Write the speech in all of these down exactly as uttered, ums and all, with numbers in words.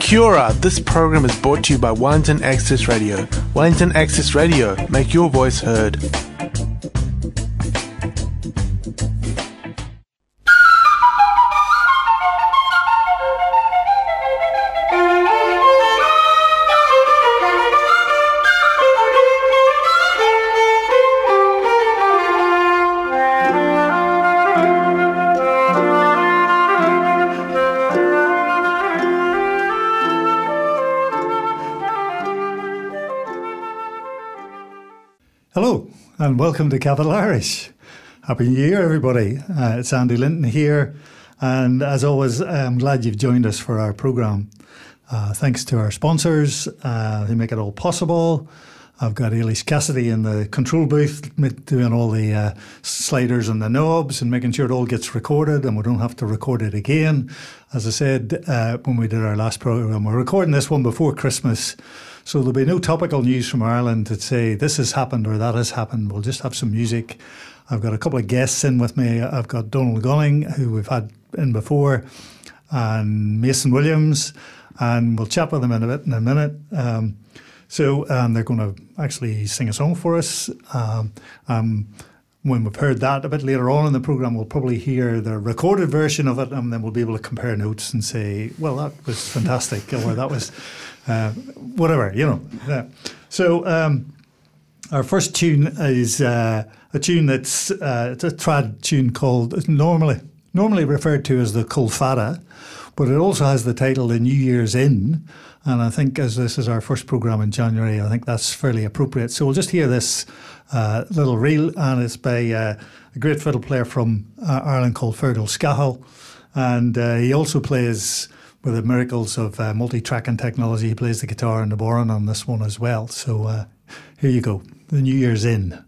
Kia ora, this program is brought to you by Wellington Access Radio. Wellington Access Radio, make your voice heard. Hello and welcome to Capital Irish. Happy New Year, everybody. Uh, it's Andy Linton here, and as always, I'm glad you've joined us for our programme. Uh, thanks to our sponsors uh, who make it all possible. I've got Eilish Cassidy in the control booth doing all the uh, sliders and the knobs and making sure it all gets recorded and we don't have to record it again. As I said uh, when we did our last programme, we're recording this one before Christmas. So there'll be no topical news from Ireland to say this has happened or that has happened. We'll just have some music. I've got a couple of guests in with me. I've got Donald Gunning, who we've had in before, and Mason Williams, and we'll chat with them in a bit in a minute. Um, so um, they're going to actually sing a song for us. Um, um, when we've heard that a bit later on in the programme, we'll probably hear the recorded version of it, and then we'll be able to compare notes and say, well, that was fantastic, or that was... Uh, whatever, you know. Yeah. So um, our first tune is uh, a tune that's uh, it's a trad tune called, it's normally normally referred to as the Colfada, but it also has the title The New Year's Inn. And I think as this is our first programme in January, I think that's fairly appropriate. So we'll just hear this uh, little reel, and it's by uh, a great fiddle player from uh, Ireland called Fergal Scahill. And uh, he also plays... with the miracles of uh, multi-tracking technology, he plays the guitar and the bodhrán on this one as well. So uh, here you go, The New Year's Inn.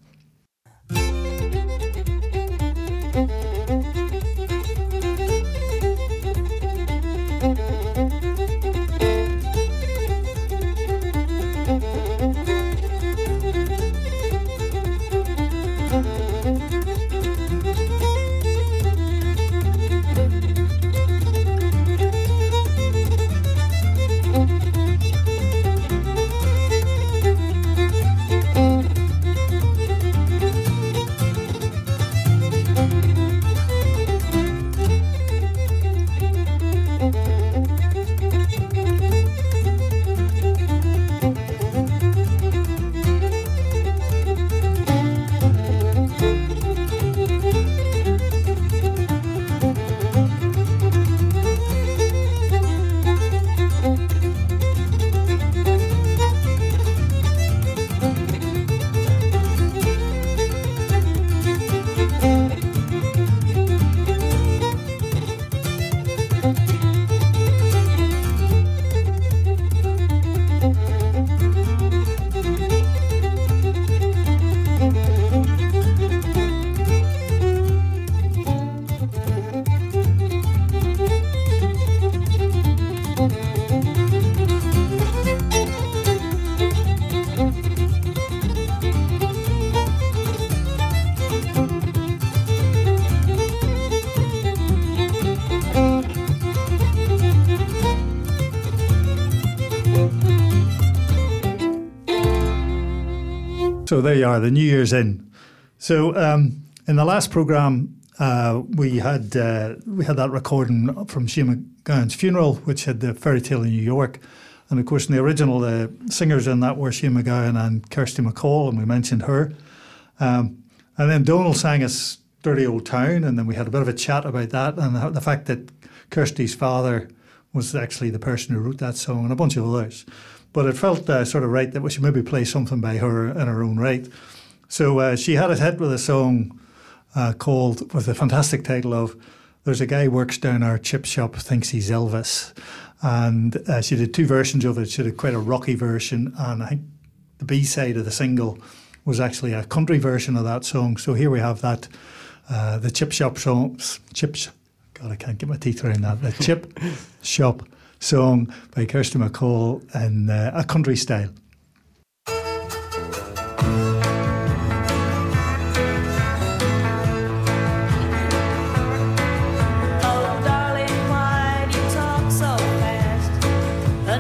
So there you are, The New Year's Inn. So um, in the last programme, uh, we had uh, we had that recording from Shane MacGowan's funeral, which had the fairy tale in New York. And of course, in the original, the singers in that were Shane MacGowan and Kirsty MacColl, and we mentioned her. Um, and then Donald sang us Dirty Old Town, and then we had a bit of a chat about that and the, the fact that Kirsty's father was actually the person who wrote that song, and a bunch of others. But it felt uh, sort of right that we should maybe play something by her in her own right. So uh, she had a hit with a song uh, called, with the fantastic title of There's a Guy Works Down Our Chip Shop, Thinks He's Elvis. And uh, she did two versions of it. She did quite a rocky version, and I think the B-side of the single was actually a country version of that song. So here we have that, uh, the Chip Shop songs, Chips, God, I can't get my teeth around that, the Chip Shop song by Kirsty MacColl in uh, a country style. Oh, darling, why do you talk so fast?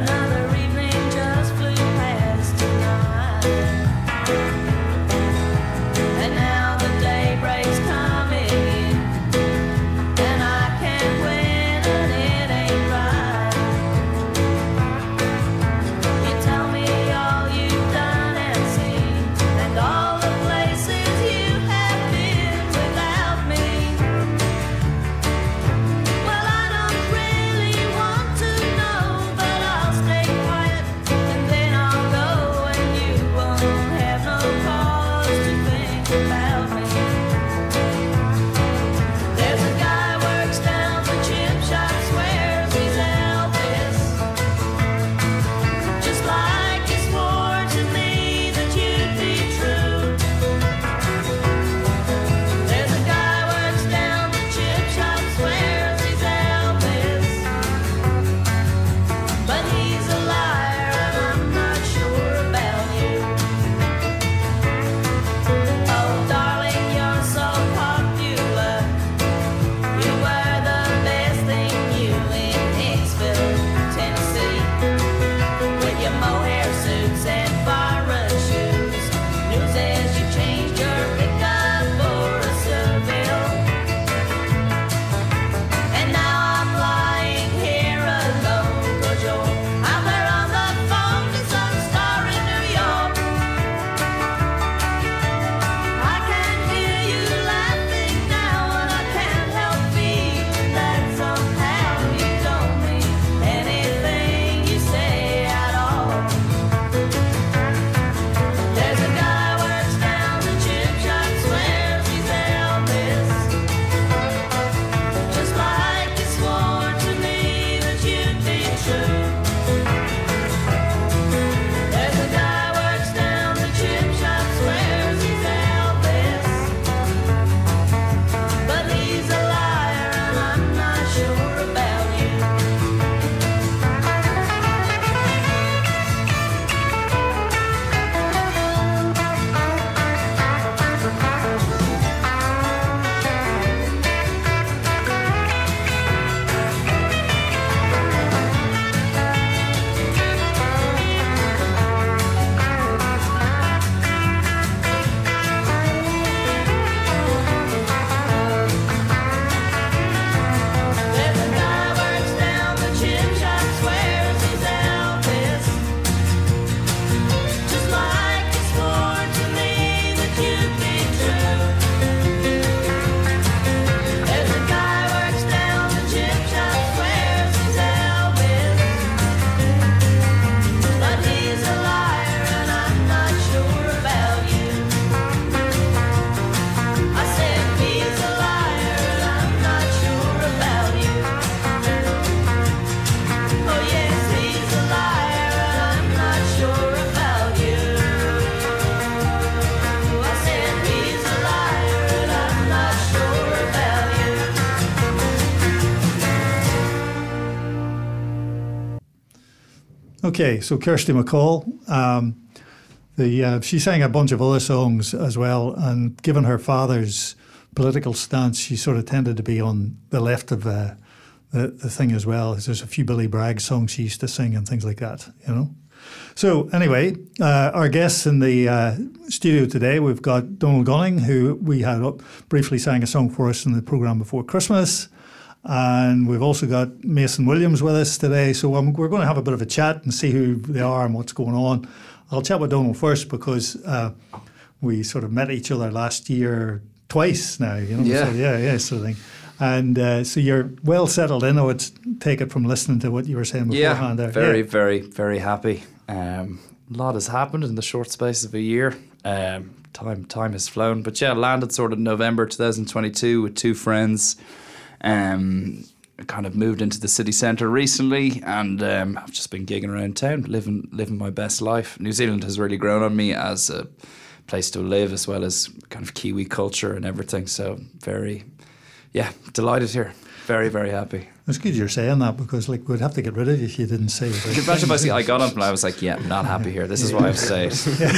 Okay, so Kirsty MacColl, um, the uh, she sang a bunch of other songs as well, and given her father's political stance, she sort of tended to be on the left of uh, the, the thing as well. There's a few Billy Bragg songs she used to sing and things like that, you know. So anyway, uh, our guests in the uh, studio today, we've got Donal Gunning, who we had up, briefly sang a song for us in the programme before Christmas. And we've also got Mason Williams with us today. So um, we're going to have a bit of a chat and see who they are and what's going on. I'll chat with Donal first because uh, we sort of met each other last year twice now. You know? Yeah. So, yeah, yeah, sort of thing. And uh, so you're well settled in. I would take it from listening to what you were saying beforehand. Yeah, there. very, yeah. very, very happy. Um, a lot has happened in the short space of a year. Um, time time has flown. But yeah, landed sort of November twenty twenty-two with two friends. Um, kind of moved into the city centre recently, and um, I've just been gigging around town, living living my best life. New Zealand has really grown on me as a place to live, as well as kind of Kiwi culture and everything. So very, yeah, delighted here. Very, very happy. It's good you're saying that because like we'd have to get rid of you if you didn't say it. Can you imagine if I, see, I got up and I was like, yeah, not happy here. This is why I've stayed.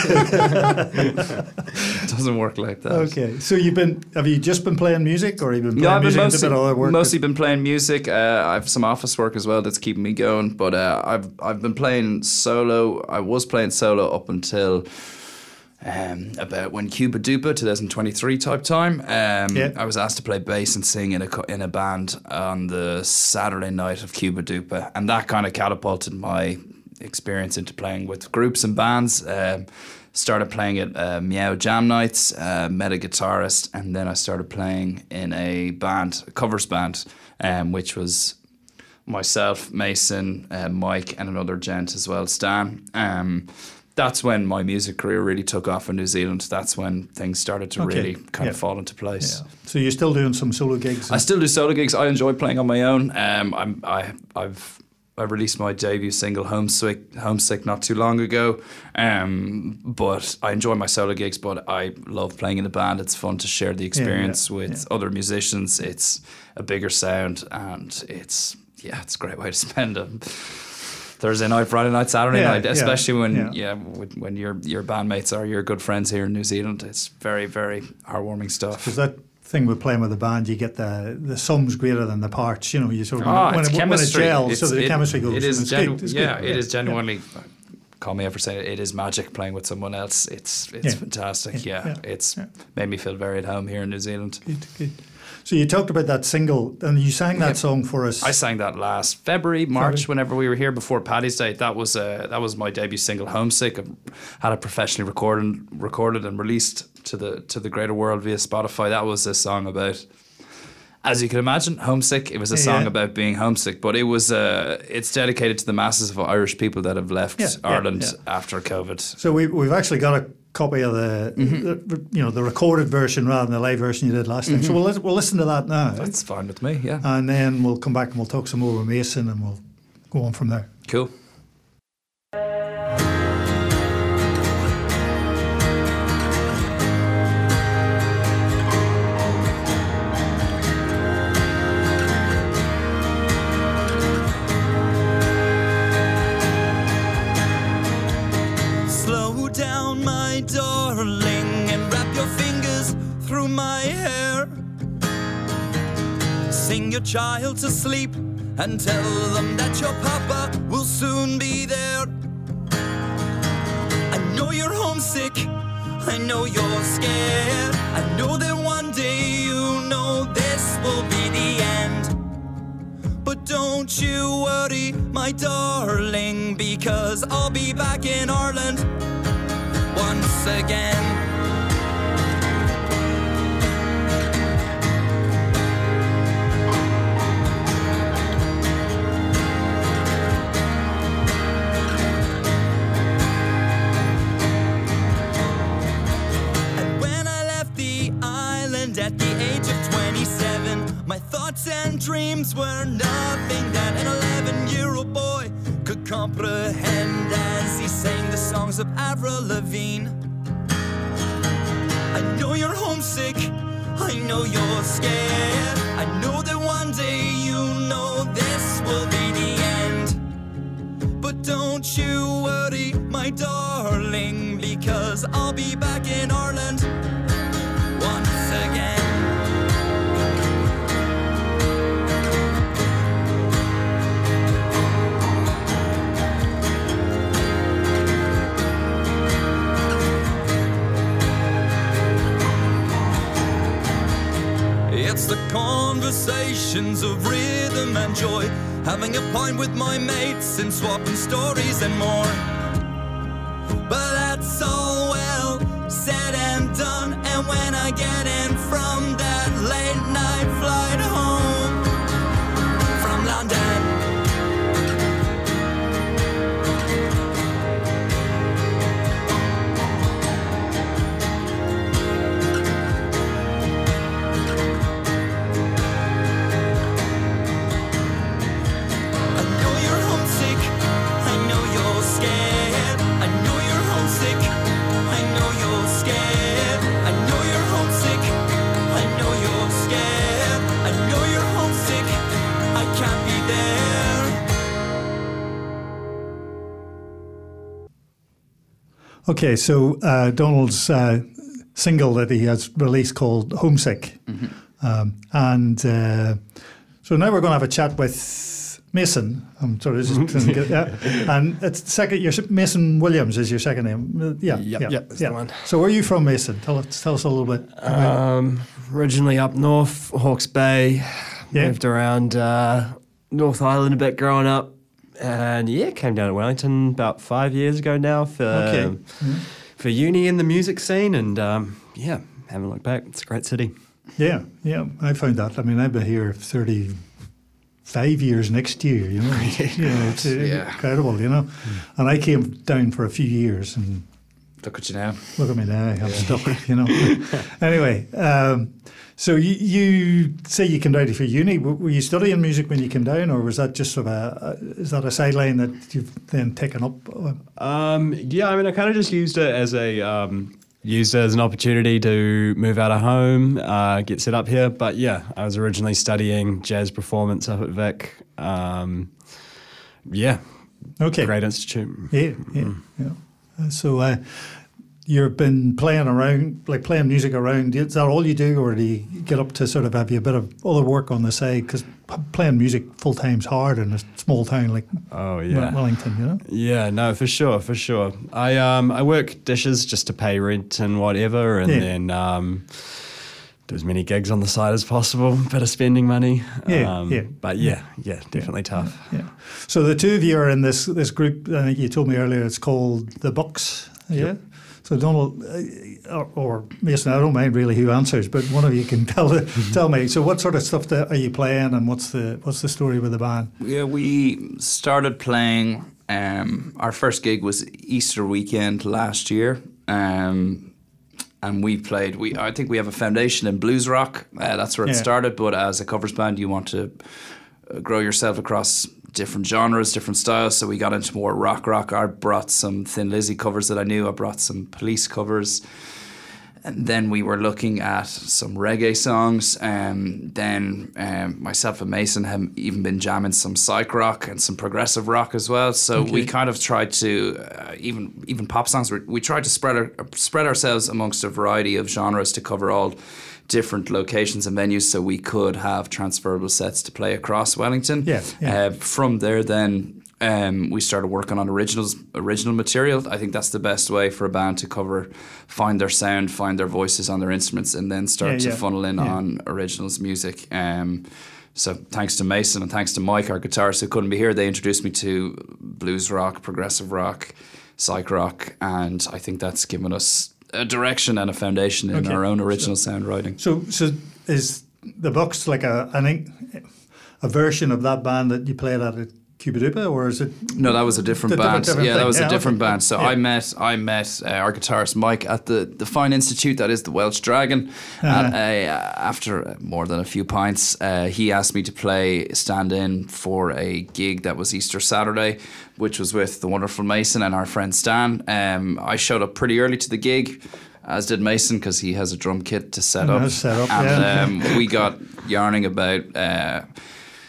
It doesn't work like that. Okay. So you've been, have you just been playing music or have you been playing Yeah, I've been music mostly, and a bit of other work? mostly been playing music. Uh, I have some office work as well that's keeping me going. But uh, I've I've been playing solo. I was playing solo up until Um, about when Cuba Dupa twenty twenty-three type time. Um, yeah. I was asked to play bass and sing in a co- in a band on the Saturday night of Cuba Dupa, and that kind of catapulted my experience into playing with groups and bands. Um, started playing at uh, Meow Jam Nights, uh, met a guitarist, and then I started playing in a band, a covers band, um, which was myself, Mason, uh, Mike, and another gent as well, Stan. Um, That's when my music career really took off in New Zealand. That's when things started to Okay. really kind yeah. of fall into place. Yeah. So you're still doing some solo gigs? I still do solo gigs. I enjoy playing on my own. Um, I'm, I, I've I released my debut single Homesick, Homesick not too long ago. Um, but I enjoy my solo gigs. But I love playing in a band. It's fun to share the experience yeah, yeah, with yeah. other musicians. It's a bigger sound, and it's yeah, it's a great way to spend them. Thursday night, Friday night, Saturday Yeah, night, especially yeah, when yeah. yeah, when, when your your bandmates are your good friends here in New Zealand. It's very, very heartwarming stuff. Because that thing with playing with a band, you get the the sums greater than the parts. You know, you sort of Oh, when, it's it, when it chemistry. gels, It's- so the it- chemistry goes. It is and it's genu- good, it's yeah, good. it is yeah. genuinely. Call me ever saying it, it is magic playing with someone else. It's it's Yeah. fantastic. Yeah, Yeah, yeah, it's yeah. made me feel very at home here in New Zealand. Good, good. So you talked about that single, and you sang that Yeah. song for us. I sang that last February, March, February. whenever we were here before Paddy's Day. That was uh, that was my debut single, Homesick. I had it professionally recorded, recorded and released to the to the greater world via Spotify. That was a song about, as you can imagine, homesick. It was a song Yeah. about being homesick, but it was uh, it's dedicated to the masses of Irish people that have left Yeah, yeah, Ireland yeah. after COVID. So we, we've actually got a copy of the, Mm-hmm. the, you know, the recorded version rather than the live version you did last time. So we'll lis- we'll listen to that now, That's fine with me. Yeah, and then we'll come back and we'll talk some more with Mason, and we'll go on from there. cool. Slow down, my darling, and wrap your fingers through my hair. Sing your child to sleep and tell them that your papa will soon be there. I know you're homesick, I know you're scared. I know that one day you know this will be the end. But don't you worry, my darling, because I'll be back in Ireland once again. And when I left the island at the age of twenty-seven, my thoughts and dreams were nothing that an eleven-year-old boy could comprehend as he sang the songs of Avril Lavigne. I know you're homesick, I know you're scared. I know that one day you know this will be the end. But don't you my darling, because I'll be back in Ireland once again. It's the conversations of rhythm and joy, having a pint with my mates and swapping stories and more. But that's all well said and done, and when I get in from that late night flight home from London, Okay, so uh, Donald's uh, single that he has released called Homesick. Mm-hmm. Um, and uh, so now we're going to have a chat with Mason. I'm sorry, just mm-hmm. get, yeah. And it's second. Your Mason Williams is your second name. Yeah, yep, yeah, yep, that's yeah. the one. So where are you from, Mason? Tell us, tell us a little bit. Um, originally up north, Hawke's Bay. Yeah. Moved around uh, North Island a bit growing up. And yeah, came down to Wellington about five years ago now for okay. um, mm-hmm. for uni in the music scene, and um, yeah, haven't looked back. It's a great city. Yeah, yeah, I found that. I mean, I've been here thirty-five years next year. You know, you know it's yeah. incredible. You know, mm. and I came down for a few years, and look at you now. Look at me now. I'm yeah. stuck. You know. Anyway. Um, So you, you say you came down for uni. Were you studying music when you came down, or was that just sort of a, is that a sideline that you've then taken up? Um, yeah, I mean, I kind of just used it as a um, used it as an opportunity to move out of home, uh, get set up here. But yeah, I was originally studying jazz performance up at Vic. Um, yeah. Okay. Great institute. Yeah, yeah, mm. yeah. So. Uh, You've been playing around, like playing music around. Is that all you do, or do you get up to sort of have you a bit of other work on the side? Because playing music full time's hard in a small town like oh yeah Wellington, you know. Yeah, no, for sure, for sure. I um I work dishes just to pay rent and whatever, and yeah. then um do as many gigs on the side as possible. Bit of spending money. Yeah, um, yeah. But yeah, yeah, definitely yeah, tough. Yeah. So the two of you are in this this group. I think you told me earlier it's called the Bucks. Yeah. Yep. So Donald uh, or, or Mason, I don't mind really who answers, but one of you can tell tell me. So what sort of stuff that are you playing, and what's the what's the story with the band? Yeah, we started playing. Um, our first gig was Easter weekend last year, um, and we played. We I think we have a foundation in blues rock. Uh, that's where it yeah. started. But as a covers band, you want to grow yourself across different genres, different styles. So we got into more rock rock. I brought some Thin Lizzy covers that I knew. I brought some Police covers. And then we were looking at some reggae songs. Um, then um, myself and Mason have even been jamming some psych rock and some progressive rock as well. So okay. we kind of tried to, uh, even even pop songs, we, we tried to spread our, spread ourselves amongst a variety of genres to cover all different locations and venues, so we could have transferable sets to play across Wellington. Yeah, yeah. Uh, from there, then um, we started working on originals, original material. I think that's the best way for a band to cover, find their sound, find their voices on their instruments, and then start yeah, to yeah. funnel in yeah. on originals music. Um, so thanks to Mason and thanks to Mike, our guitarist, who couldn't be here, they introduced me to blues rock, progressive rock, psych rock, and I think that's given us a direction and a foundation in okay. our own original so, sound writing. So, so is the Bucks like a an, a version of that band that you played at Cuba Dupa, or is it? No, that was a different different, band. different yeah, thing. that was yeah, a different okay. band. So yeah. I met I met uh, our guitarist Mike at the, the Fine Institute, that is the Welsh Dragon. Uh-huh. And, uh, after more than a few pints, uh, he asked me to play stand in for a gig that was Easter Saturday, which was with the wonderful Mason and our friend Stan. Um, I showed up pretty early to the gig, as did Mason, because he has a drum kit to set up. Set up and yeah. um, we got yarning about Uh,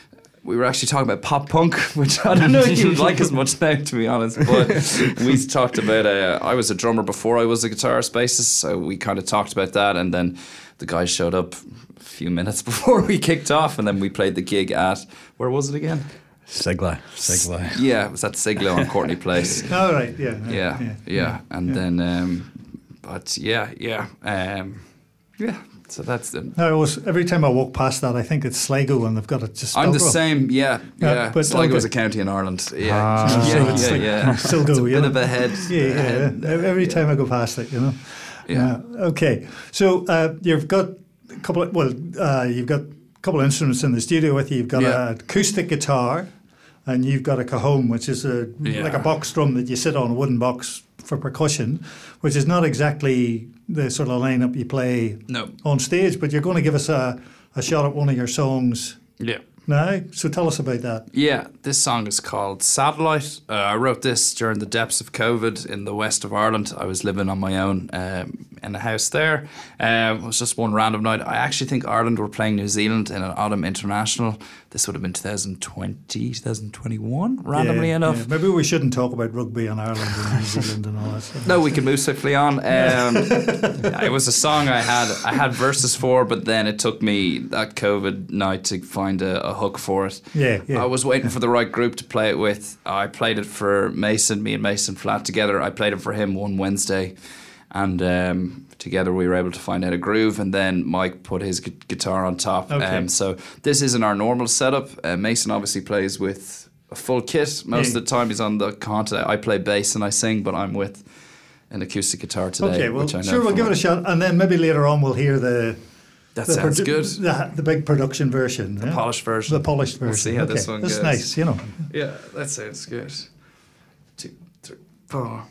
we were actually talking about pop punk, which I don't know if you would like as much now, to be honest. But we talked about, uh, I was a drummer before I was a guitarist bassist, so we kind of talked about that. And then the guys showed up a few minutes before we kicked off, and then we played the gig at, where was it again? Siglo. Siglo. Yeah, it was at Siglo on Courtney Place. All right, yeah. Yeah, yeah. yeah. yeah. And yeah. then, um, but yeah, yeah. Um, yeah. So that's the. I always, every time I walk past that, I think it's Sligo, and they've got it just. I'm the up. same, yeah, yeah. yeah but Sligo okay. is a county in Ireland, yeah, Ah. yeah, So yeah, it's like yeah. Still go, it's a you bit know? of a head. Yeah, yeah. head, yeah. Every yeah. time I go past it, you know. Yeah. Uh, okay, so uh, you've got a couple. Of, well, uh, you've got a couple of instruments in the studio with you. You've got Yeah. an acoustic guitar, and you've got a cajon, which is a Yeah. like a box drum that you sit on, a wooden box for percussion, which is not exactly the sort of lineup you play No. on stage. But you're going to give us a, a shot at one of your songs Yeah. now. So tell us about that. Yeah, this song is called Satellite. Uh, I wrote this during the depths of COVID in the west of Ireland. I was living on my own um, in a house there. Uh, it was just one random night. I actually think Ireland were playing New Zealand in an autumn international. This would have been twenty twenty, twenty twenty-one, randomly Yeah, enough. yeah. Maybe we shouldn't talk about rugby in Ireland and New Zealand and all that stuff. No, we can move swiftly on. Um, it was a song I had I had verses for, but then it took me that COVID night to find a, a hook for it. Yeah, yeah. I was waiting for the right group to play it with. I played it for Mason, me and Mason flat together. I played it for him one Wednesday, and um, together we were able to find out a groove, and then Mike put his gu- guitar on top. Okay. Um, so this isn't our normal setup. Uh, Mason obviously plays with a full kit. Most Yeah. of the time he's on the content. I play bass and I sing, but I'm with an acoustic guitar today. Okay, well, which I know sure, we'll from give it a shot, and then maybe later on we'll hear the That the sounds produ- good. The, the big production version, The yeah? polished version. the polished version. We'll see how okay. this one That's goes. nice, you know. Yeah, that sounds good. Two, three, four.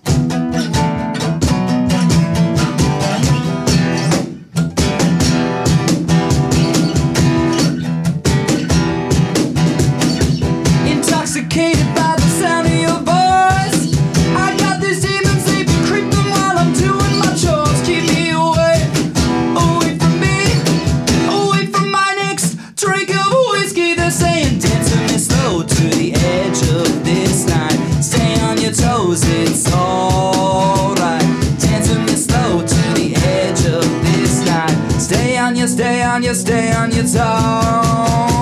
Intoxicated by the sound of your voice, I got these demons, they be creeping while I'm doing my chores. Keep me away, away from me, away from my next drink of whiskey. They're saying, dance with me slow to the edge of this night. Stay on your toes, it's alright. Dance with me slow to the edge of this night. Stay on your, stay on your, stay on your toes.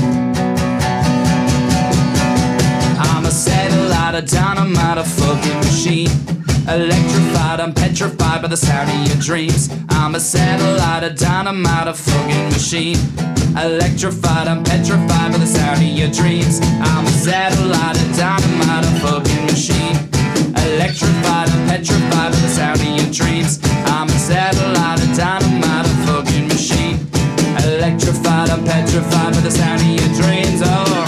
I'm a satellite, a dynamite, a fucking machine. Electrified, I'm petrified by the sound of your dreams. I'm a satellite, a dynamite, a fucking machine. Electrified, I'm petrified by the sound of your dreams. I'm a satellite, a dynamite, a fucking machine. Electrified, I'm petrified by the sound of your dreams. I'm a satellite, a dynamite, a fucking machine. Electrified, I'm petrified by the sound of your dreams. Oh.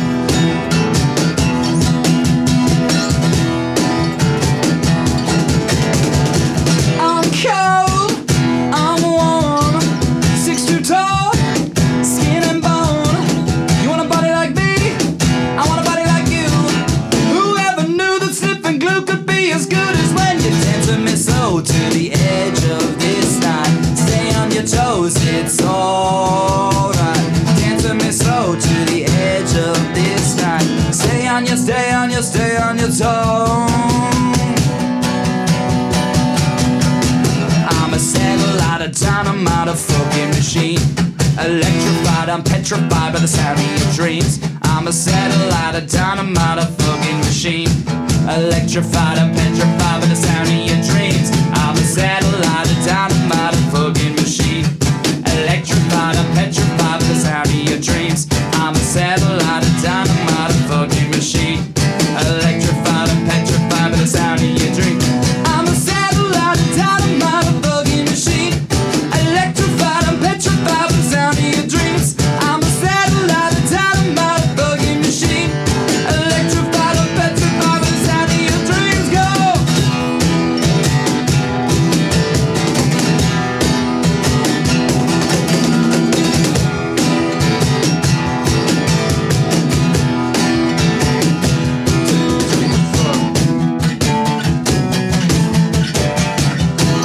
I'm cold, I'm warm, six two tall, skin and bone. You want a body like me? I want a body like you. Whoever knew that sniffing glue could be as good as when you dance with me slow to the edge of this night. Stay on your toes, it's alright. Dance with me slow to the edge of this night. Stay on your, stay on your, stay on your toes. I'm a satellite, a dynamite, a fucking machine. Electrified, I'm petrified by the sound of your dreams. I'm a satellite, a dynamite, a fucking machine. Electrified, I'm petrified by the sound of your dreams. I'm a satellite, a dynamite, a fucking machine. Electrified, I'm petrified by the sound of your dreams. I'm a satellite, a dynamite, a fucking machine. Electrified, I'm petrified by the sound of your dreams. I'm a satellite, a dynamite, a fucking machine. Electrified, I'm petrified by the sound of your dreams. I'm a satellite, a dynamite, a fucking machine. Electrified, I'm petrified by the sound of your dreams. Go!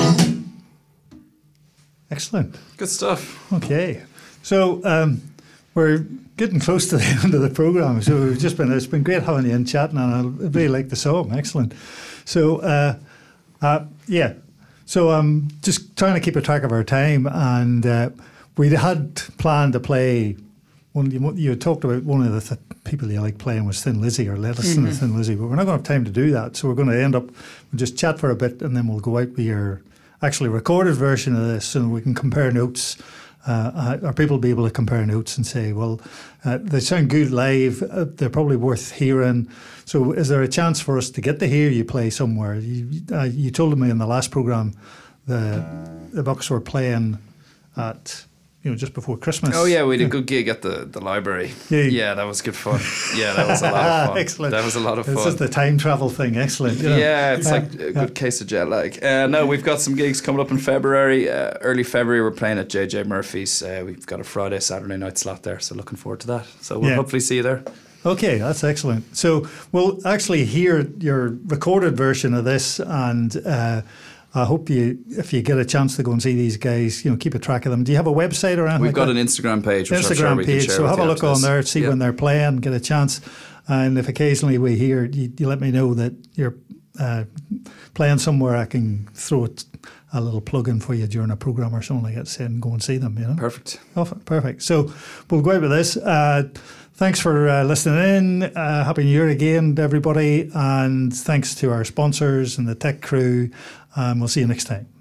Excellent. Good stuff. Okay. So um, we're we're getting close to the end of the programme, so we've just been, it's been great having you in chatting, and I really like the song, excellent. So, uh, uh, yeah, so I'm just trying to keep a track of our time, and uh, we had planned to play, one, you, you had talked about one of the th- people you like playing was Thin Lizzy, or Let Us Listen mm-hmm. to Thin Lizzy, but we're not going to have time to do that, so we're going to end up, we'll just chat for a bit, and then we'll go out with your actually recorded version of this, and we can compare notes. Uh, or people will be able to compare notes and say, well, uh, they sound good live, uh, they're probably worth hearing. So is there a chance for us to get to hear you play somewhere? You, uh, you told me in the last programme the, the Bucks were playing at, you know, just before Christmas. Oh yeah, we had a good gig at the, the library. Yeah, yeah, that was good fun. Yeah, that was a lot of fun. Excellent. That was a lot of fun. This is the time travel thing. Excellent. You know? Yeah, it's uh, like a good yeah. case of jet lag. Uh, no, we've got some gigs coming up in February. Uh, early February, we're playing at J J Murphy's. Uh, we've got a Friday, Saturday night slot there, so looking forward to that. So we'll yeah. hopefully see you there. Okay, that's excellent. So we'll actually hear your recorded version of this, and uh, I hope you, if you get a chance to go and see these guys, you know, keep a track of them. Do you have a website or anything? We've like got that? an Instagram page, which Instagram I'm sure we page. can share So with have you a look after on this. there, see yeah. when they're playing, get a chance. And if occasionally we hear, you, you let me know that you're uh, playing somewhere, I can throw it, a little plug in for you during a program or something like that, say, and go and see them. You know, perfect. Oh, perfect. So we'll go out with this. Uh, Thanks for uh, listening in. Uh, Happy New Year again to everybody. And thanks to our sponsors and the tech crew. Um, we'll see you next time.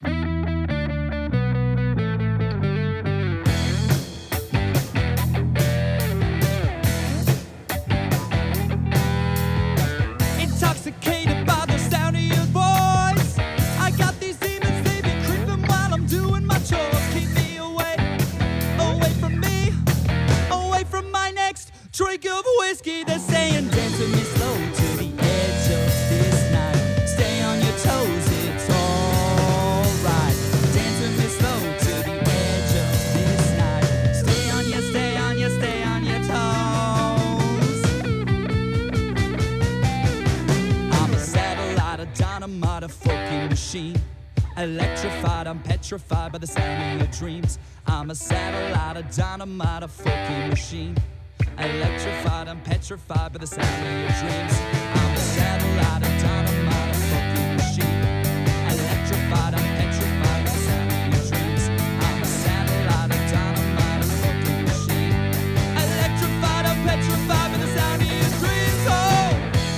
Intoxicated by the sound of your voice. I got these demons, they be creeping while I'm doing my chores. Keep me away, away from me, away from my next drink of whiskey. They're saying, dance with me slow to the edge of this night. Stay on your toes, it's alright. Dance with me slow to the edge of this night. Stay on your, stay on your, stay on your toes. I'm a satellite, a dynamite, a fucking machine. Electrified, I'm petrified by the sound of your dreams. I'm a satellite, a dynamite, a fucking machine. Electrified, I'm petrified by the sound of your dreams. I'm a satellite, a dynamite, a fucking machine. Electrified, I'm petrified by the sound of your dreams. I'm a satellite, a dynamite, a fucking machine. Electrified, I'm petrified by the sound of your dreams. Oh!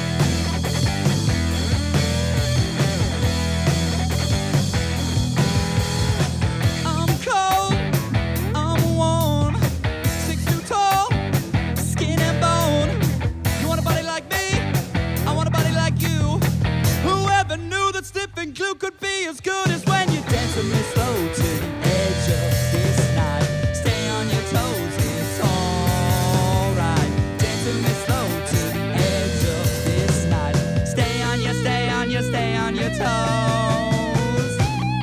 I'm cold, I'm warm, six feet tall. Skin and bone. You want a body like me? I want a body like you. Whoever knew that sniffing glue could be as good as when you dance with me slow to the edge of this night. Stay on your toes, it's alright. Dance with me slow to the edge of this night. Stay on your, stay on your, stay on your toes.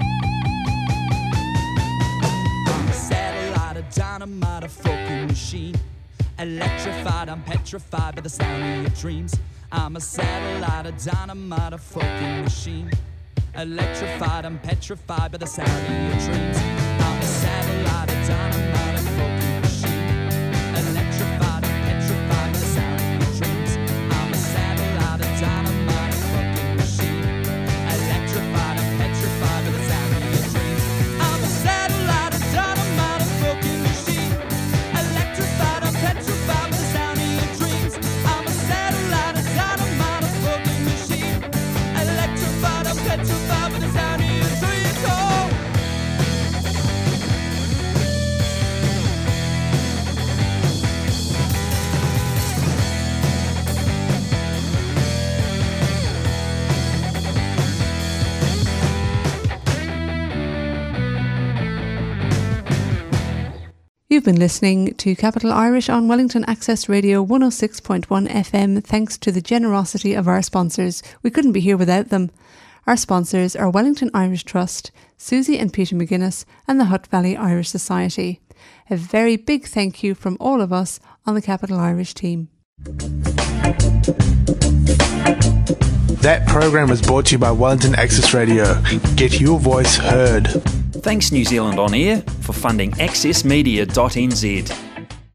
I'm a satellite, a dynamite, a fucking machine. Electrified, I'm petrified by the sound of your dreams. I'm a satellite, a dynamite, a fucking machine. Electrified, I'm petrified by the sound of your dreams. I'm a satellite, a dynamite, a fucking machine. Electrified, I'm petrified by the sound of your dreams. I'm a satellite, a dynamite, a fucking machine. Electrified, I'm petrified by the sound of your dreams. I'm a satellite, a dynamite, a fucking machine. Electrified, I'm petrified by the sound of your dreams. I'm a satellite, a dynamite, a fucking machine. Electrified, I'm petrified by the sound of your dreams. Oh! You've been listening to Capital Irish on Wellington Access Radio one oh six point one F M thanks to the generosity of our sponsors. We couldn't be here without them. Our sponsors are Wellington Irish Trust, Susie and Peter McGuinness and the Hutt Valley Irish Society. A very big thank you from all of us on the Capital Irish team. That program was brought to you by Wellington Access Radio. Get your voice heard. Thanks New Zealand On Air for funding access media dot n z.